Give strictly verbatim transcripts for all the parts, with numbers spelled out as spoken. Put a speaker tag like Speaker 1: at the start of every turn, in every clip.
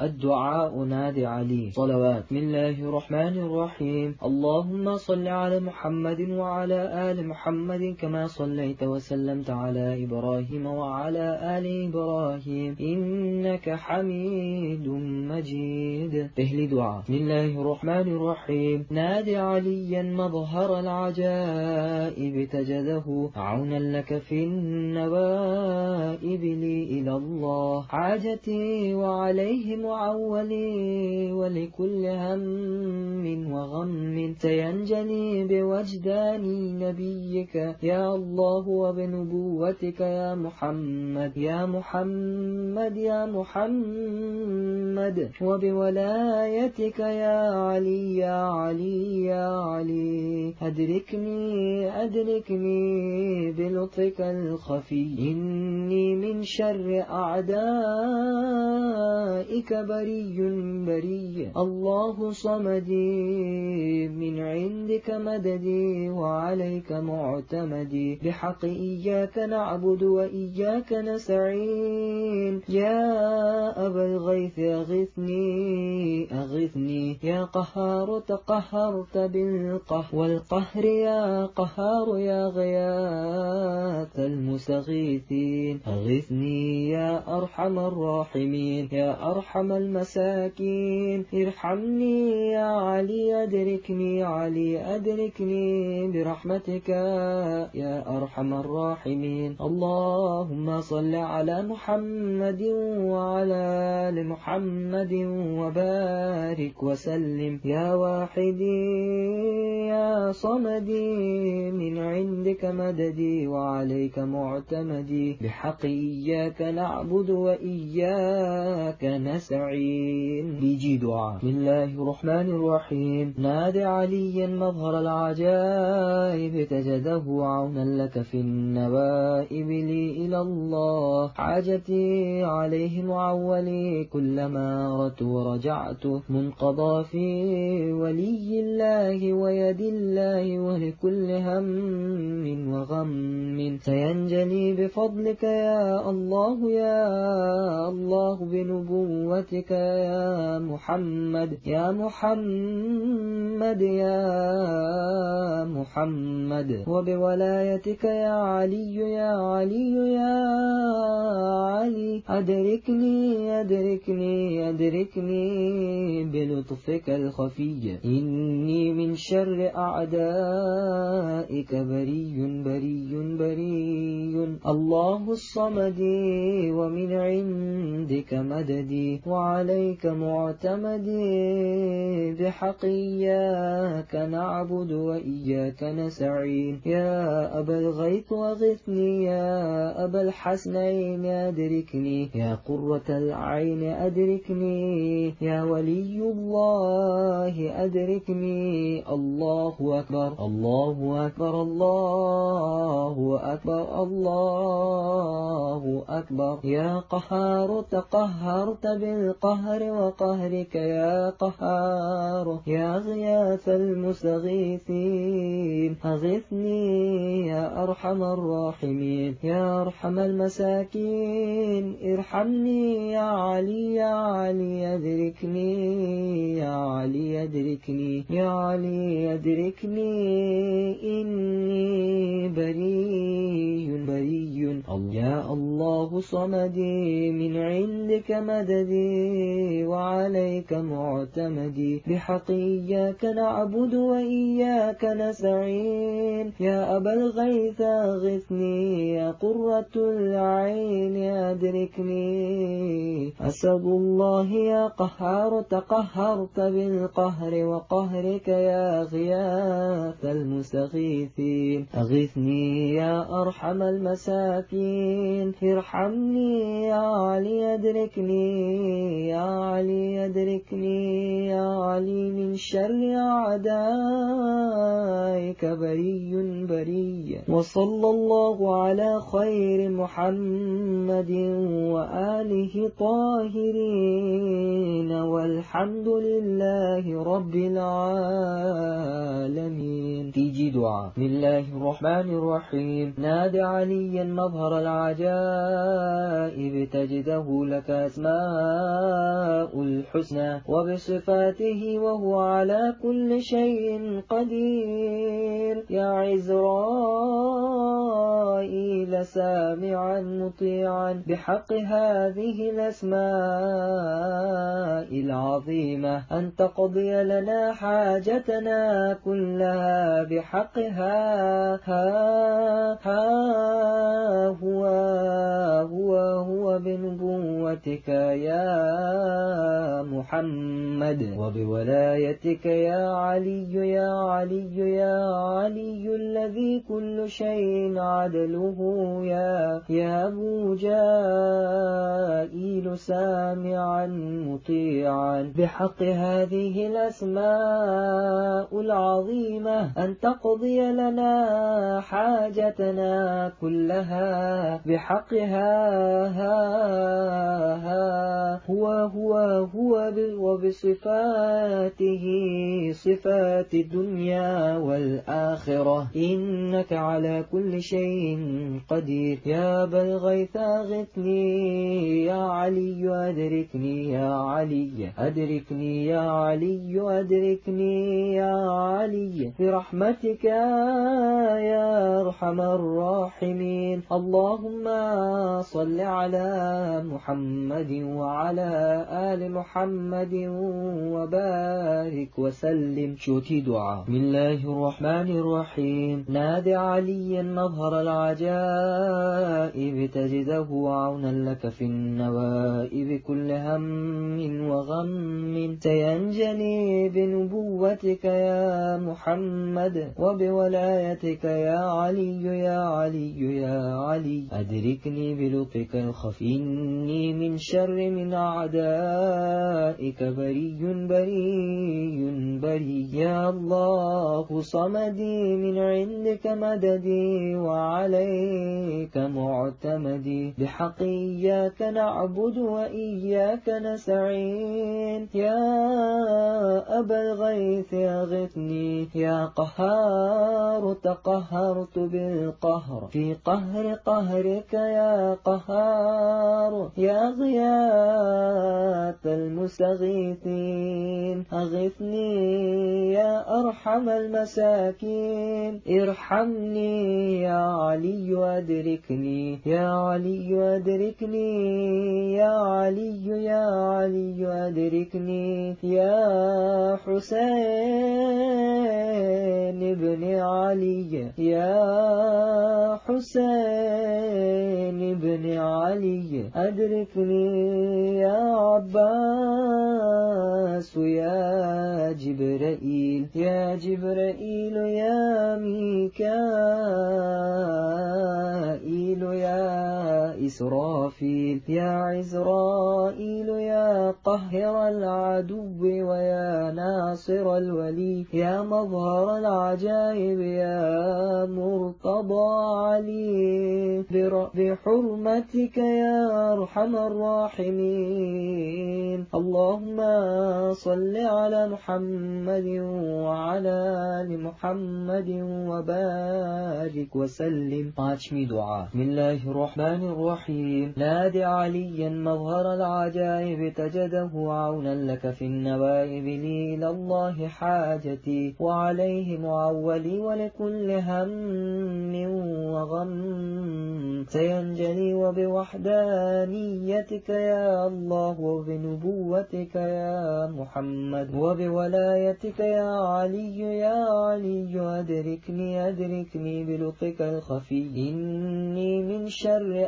Speaker 1: الدعاء نادي علي صلوات. بسم الله الرحمن الرحيم. اللهم صل على محمد وعلى آل محمد كما صليت وسلمت على إبراهيم وعلى آل إبراهيم إنك حميد مجيد. تهلي دعاء. بسم الله الرحمن الرحيم. نادي عليا مظهر العجائب تجده عونا لك في النوائب لي إلى الله حاجتي وعليه معولي ولكل هم وغم سينجلي بوجدان نبيك يا الله وبنبوتك يا محمد يا محمد يا محمد وبولايتك يا علي يا علي يا علي. أدركني أدركني بلطفك الخفي إني من شر أعدائك بري بري. الله صمدي من عندك مددي وعليك معتمدي بحق إياك نعبد وإياك نستعين. يا أبا الغيث أغثني أغثني يا قهار تقهرت بالقهر والقهر يا قهار يا غياث المستغيثين. أغثني يا أرحم الراحمين يا أرحم المساكين. ارحمني يا علي أدركني علي أدركني برحمتك يا أرحم الراحمين. اللهم صل على محمد وعلى آل محمد وبارك وسلم يا واحدي يا صمدي من عندك مددي وعليك معتمدي بحق إياك نعبد وإياك نستعين. بيجي دعاء. بسم الله الرحمن الرحيم. نادي عليا مظهر العجائب تجده عونا لك في النوائب لي إلى الله حاجتي عليه معولي كلما أردت ورجعت منقضى في ولي الله ويد الله ولكل هم وغم سينجلي بفضلك يا الله يا الله بنبوتك يا محمد يا محمد يا محمد وبولايتك يا علي يا علي يا علي. أدركني أدركني أدركني بلطفك الخفي إني من شر أعدائك بري بري بري. الله الصمدي ومن عندك مددي وعليك معتمدي بحق إياك نعبد وإياك نستعين. يا أبا الغيث أغثني يا أبا الحسنين أدركني يا قرة العين أدركني يا ولي الله أدركني. الله أكبر الله أكبر الله أكبر الله أكبر. يا قهار تقهرت بالقهر وقهرك يا قهار يا غياث المستغيثين. أغثني يا أرحم الراحمين يا أرحم المساكين. ارحمني يا علي يا علي أدركني يا علي أدركني يا علي أدركني إني بري بري. يا الله صمدي من عندك مددي وعليك معتمدي بحق إياك نعبد وإياك نستعين. يا أبا الغيث أغثني يا قرة العين أدركني. أسد الله يا قهار تقهرت بالقهر وقهرك يا غياث المستغيثين. أغثني يا أرحم المساكين. ارحمني يا علي أدركني يا علي أدركني يا علي من شر أعدائك بري بري. وصلى الله على خير محمد وآله طاهرين والحمد لله رب العالمين. تيجي دعاء. بسم الله الرحمن الرحيم. نادي عليا مظهر العجائب تجده لك أسماء الحسنى وبصفاته وهو على كل شيء قدير. يا عزرائيل سامعا مطيعا بحق هذه الأسماء العظيمة أن تقضي لنا حاجتنا كلها بحقها. ها ها هو هو هو بنبوتك يا محمد وبولايتك يا علي يا علي يا علي الذي كل شيء عدله. يا يا أبو جائل سامعا مطيعا بحق هذه الأسماء العظيمة أن تقضي لنا حاجتنا كلها بحقها. ها ها هو هو هو وبصفاته صفات الدنيا والآخرة إنك على كل شيء قدير. يا أبا الغيث أغثني يا علي أدركني يا علي أدركني يا علي أدركني يا علي برحمتك يا أرحم الراحمين. اللهم صل على محمد وعلى آل محمد وبارك وسلم. شوتي دعاء. بسم الله الرحمن الرحيم. نادي عليا مظهر العجائب تجده عونا لك في النوائب كل هم وغم سينجلي بنبوتك يا محمد وبولايتك يا علي يا علي يا علي أدركني بلطفك الخفي إني من شر من أعدائك بري بري بري. يا الله صمدي من عندك مددي وعليك معتمدي بحق إياك نعبد وإياك نستعين. يا أبا الغيث أغثني يا قهار تقهرت بالقهر في قهر قهرك يا قهار. يا غياث المستغيثين أغثني يا أرحم المساكين ارحمني يا علي أدركني يا علي أدركني يا علي يا علي أدركني. يا حسين بن علي يا حسين بن علي أدركني يا عباس يا جبرائيل يا جبرائيل يا ميكائيل يا إسرافيل يا عزرائيل يا قهر العدو ويا ناصر الولي يا مظهر العجائب يا مرتضى علي بحرمتك يا أرحم الراحمين. اللهم صل على محمد وعلى آل محمد وبارك وسلم. عشمي دعاء. بسم الله الرحمن الرحيم. نادي عليا مظهر العجائب تجده عونا لك في النوائب لي إلى الله حاجتي وعليه معولي ولكل هم وغم سينجلي وبوحدانيتك يا الله وبنبوتك يا محمد وبولايتك يا علي يا علي أدركني أدركني بلطفك الخفي إني من شر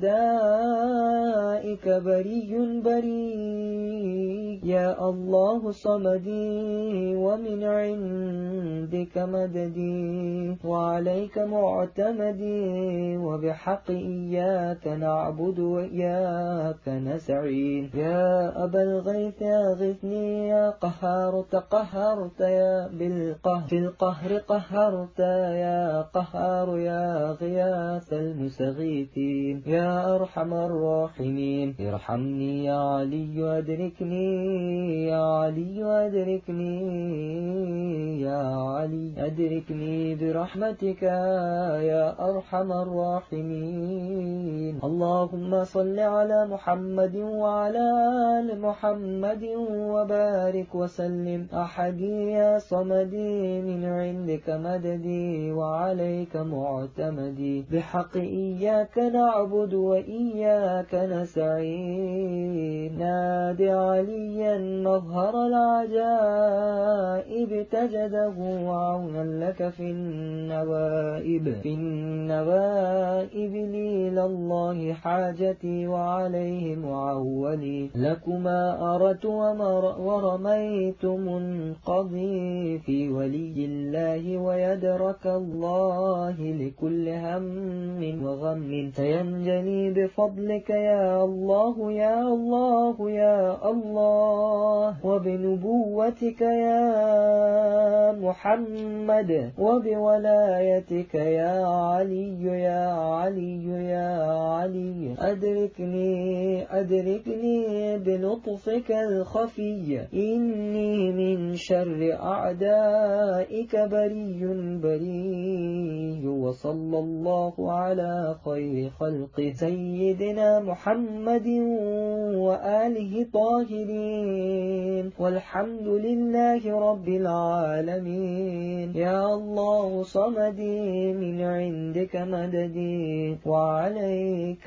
Speaker 1: أعدائك بري بري. يا الله صمدي ومن عندك مددي وعليك معتمدي وبحق إياك نعبد وإياك نستعين. يا أبا الغيث أغثني يا قهار تقهرت يا بالقهر في القهر قهرت يا قهار يا غياث المستغيثين يا أرحم الراحمين ارحمني يا علي أدركني يا علي أدركني يا علي أدركني برحمتك يا أرحم الراحمين. اللهم صل على محمد وعلى آل محمد وبارك وسلم. أحدي يا صمدي من عندك مددي وعليك معتمدي. بحق إياك نعبد وإياك نستعين. نادي عليا مظهر العجائب تجده عونا لك في النوائب في النوائب لي لله حاجتي وعليه معولي. لكما أردت ورميت منقضي في ولي الله ويدرك الله لكل هم وغم. سينجلي بفضلك يا الله يا الله يا الله وبنبوتك يا محمد وبولايتك يا علي يا علي يا علي. أدركني أدركني بلطفك الخفي. إني من شر أعدائك بري بري. وصلى الله على خير خلق سيدنا محمد وآله طاهرين والحمد لله رب العالمين. يا الله صمدي من عندك مددي وعليك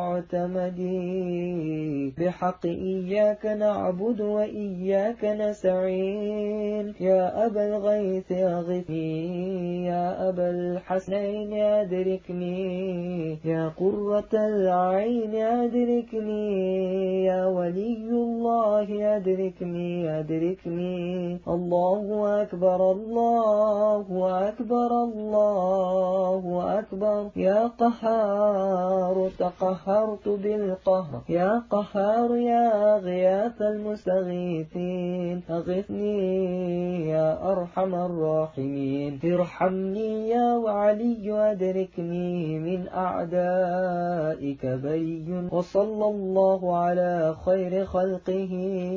Speaker 1: معتمدي. بحق إياك نعبد وإياك نستعين. يا أبا الغيث أغثني يا أبا الحسنين أدركني. يا قرة العين أدركني. يا ولي الله أدركني أدركني. الله أكبر الله أكبر الله أكبر. يا قهار تقهرت بالقهر. يا قهار يا غياث المستغيثين أغثني يا أرحم الراحمين. ارحمني يا علي أدركني من أعدائك بري. وصلى الله على خير خلقه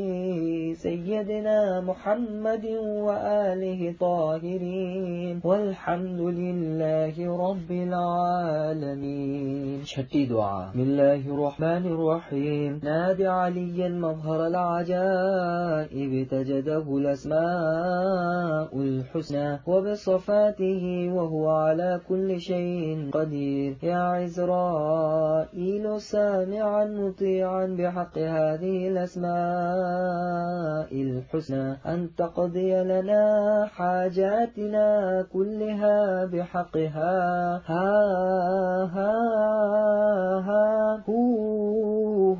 Speaker 1: سيدنا محمد وآله طاهرين والحمد لله رب العالمين. छठी दुआ। बिस्मिल्लाहिर्रहमानिर्रहीम। नादि عليا مظهر العجائب تجده الأسماء الحسنى وبصفاته وهو على كل شيء قدير. يا عزرائيل سامعا مطيعا بحق هذه الأسماء الحسنى أن تقضي لنا حاجاتنا كلها بحقها. ها ها ها هو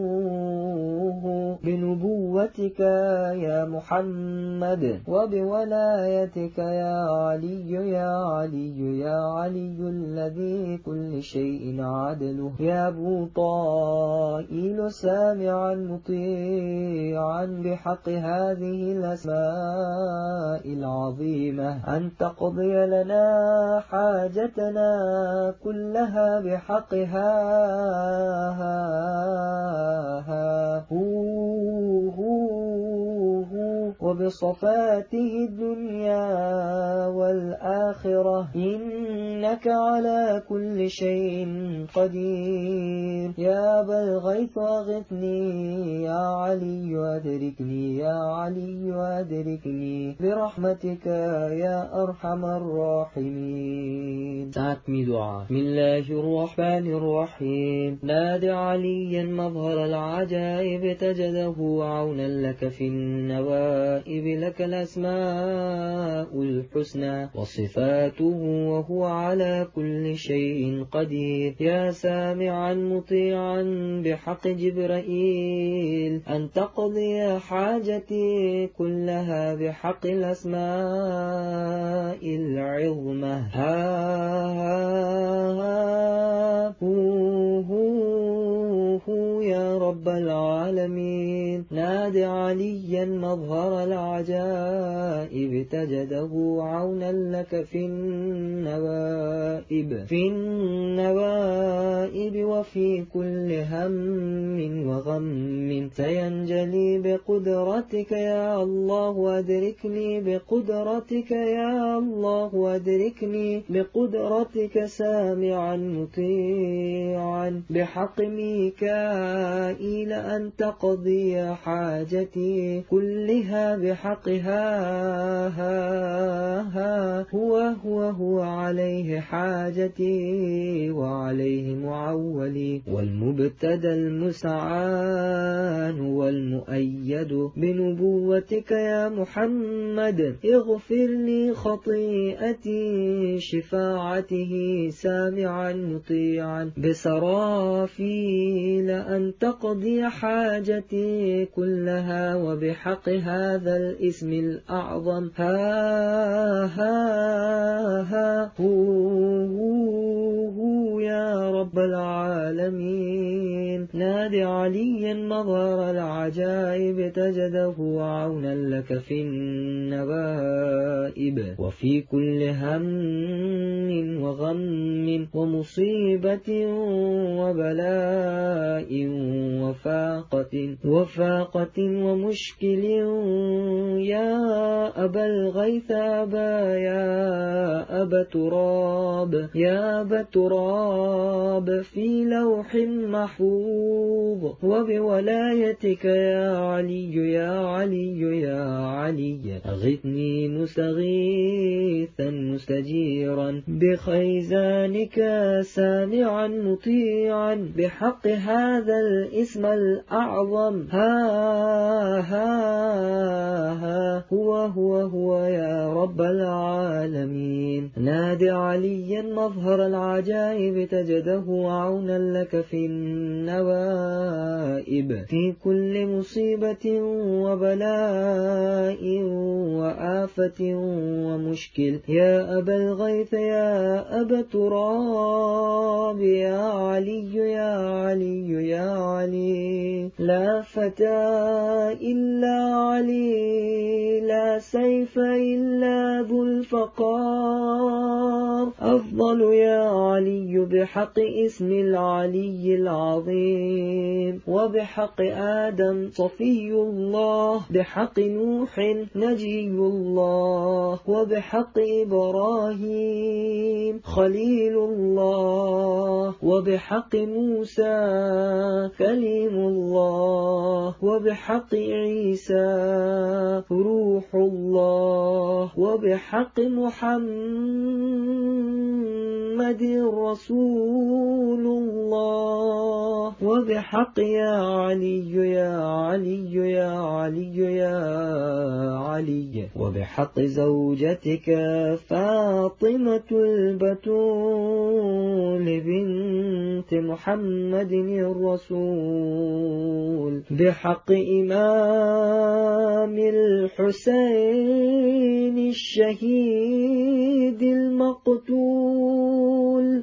Speaker 1: هو بنبوتك يا محمد وبولايتك يا علي يا علي يا علي الذي كل شيء عدله. يا أبو طائل سامعا مطيعا بحق هذه الأسماء العظيمة أن تقضي لنا حاجتنا كلها بحقها. هو هو وبصفاته الدنيا والآخرة إنك على كل شيء قدير. يا أبا الغيث أغثني يا علي أدركني يا علي أدركني برحمتك يا أرحم الراحمين. सातवीं दुआ। बिस्मिल्लाहिर्रहमानिर्रहीम। नादि عليا مظهر العجائب تجده عونا لك في النوائب لك الأسماء الحسنى وصفاته وهو على كل شيء قدير. يا سامعا مطيعا بحق جبرائيل أن تقضي حاجتي كلها بحق الأسماء العظمى. ها ها هو هو يا رب العالمين. نادي عليا مظهر العجائب تجده عونا لك في النوائب في النوائب وفي كل هم وغم سينجلي بقدرتك يا الله. أدركني بقدرتك يا الله، أدركني بقدرتك سامعا مطيعا بحق ميكائيل أن تقضي حاجتي كلها بحقها. ها ها هو هو هو عليه حاجتي وعليه معولي، والمبتدى المستعان والمؤيد بنبوتك يا محمد. اغفر لي خطيئتي شفاعته سامعا مطيعا بسرافيل أن تقضي حاجتي كلها وبحق هذا الاسم الأعظم. ها ها ها هو, هو, هو يا رب العالمين. نادي عليا مظهر العجائب تجده عونا لك في النوائب وفي كل هم وغم ومصيبة وبلاء وفاقة وفاقة ومشكل يا أبا الغيث أبا يا أبا تراب يا أبا تراب في لوح محفوظ وبولايتك يا علي يا علي يا علي. أغثني مستغيثا مستجيرا بخيزانك سامعا مطيعا بحق هذا الاسم الأعظم. ها ها ها هو هو هو يا رب العالمين. نادي عليا مظهر العجائب تجده عونا لك في النوائب في كل مصيبة وبلاء وآفة ومشكل يا أبا الغيث يا أبا تراب يا علي يا علي يا علي. لا فتى إلا علي، لا سيف إلا ذو الفقار. أفضل يا علي بحق اسم العلي العظيم وبحق آدم صفي الله، بحق نوح نجي الله، وبحق إبراهيم خليل الله، وبحق موسى كليم الله، وبحق عيسى روح الله، وبحق محمد رسول الله، وبحق يا علي يا علي يا علي يا علي، وبحق زوجتك فاطمة البتول بنت محمد الرسول، بحق إمام الحسين الشهيد المقتول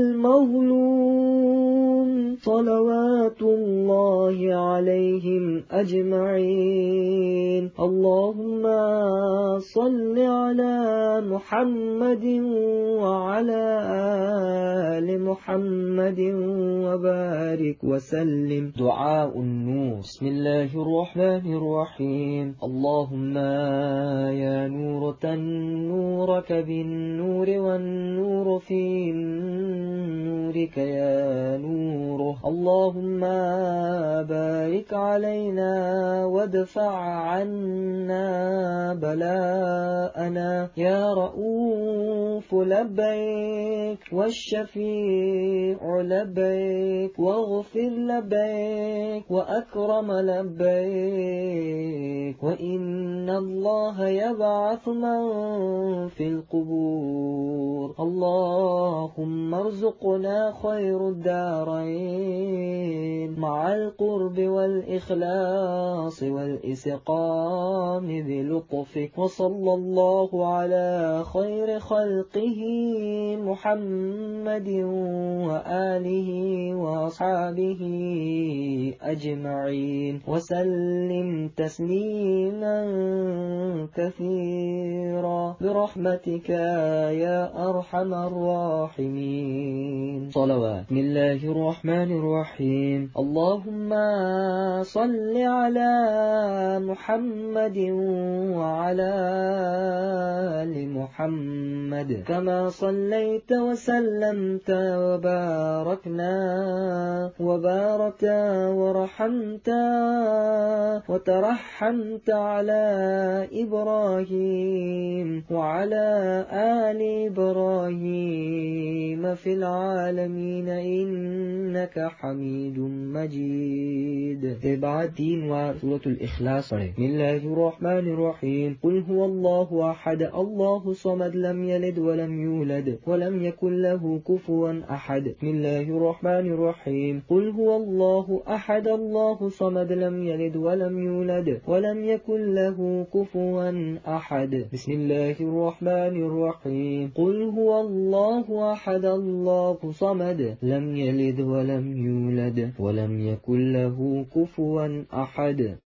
Speaker 1: المظلوم صلوات الله عليهم أجمعين. اللهم صل على محمد وعلى آل محمد وبارك وسلم. دعاء النور. بسم الله الرحمن الرحيم. اللهم يا نور تنورك بالنور والنور في نورك يا نور. اللهم بارك علينا وادفع عنا بلاءنا يا رؤوف لبيك والشفيع لبيك واغفر لبيك وأكرم لبيك وإن إن الله يبعث من في القبور. اللهم ارزقنا خير الدارين مع القرب والإخلاص والإسقام بلطفك. وصلى الله على خير خلقه محمد وآله وأصحابه أجمعين وسلم تسليما كثيرا برحمتك يا أرحم الراحمين. صلوات. بسم الله الرحمن الرحيم. اللهم صل على محمد وعلى آل محمد كما صليت وسلمت وباركنا وباركت ورحمت وترحمت على إبراهيم وعلى آل إبراهيم في العالمين إنك حميد مجيد. إبعادين وسورة الإخلاص. بسم الله الرحمن الرحيم. قل هو الله أحد الله صمد لم يلد ولم يولد ولم يكن له كفوا أحد. بسم الله الرحمن الرحيم. قل هو الله أحد الله صمد لم يلد ولم يولد ولم يكن له كفوا أحد. بسم الله الرحمن الرحيم. قل هو الله أحد الله صمد لم يلد ولم يولد ولم يكن له كفوا أحد.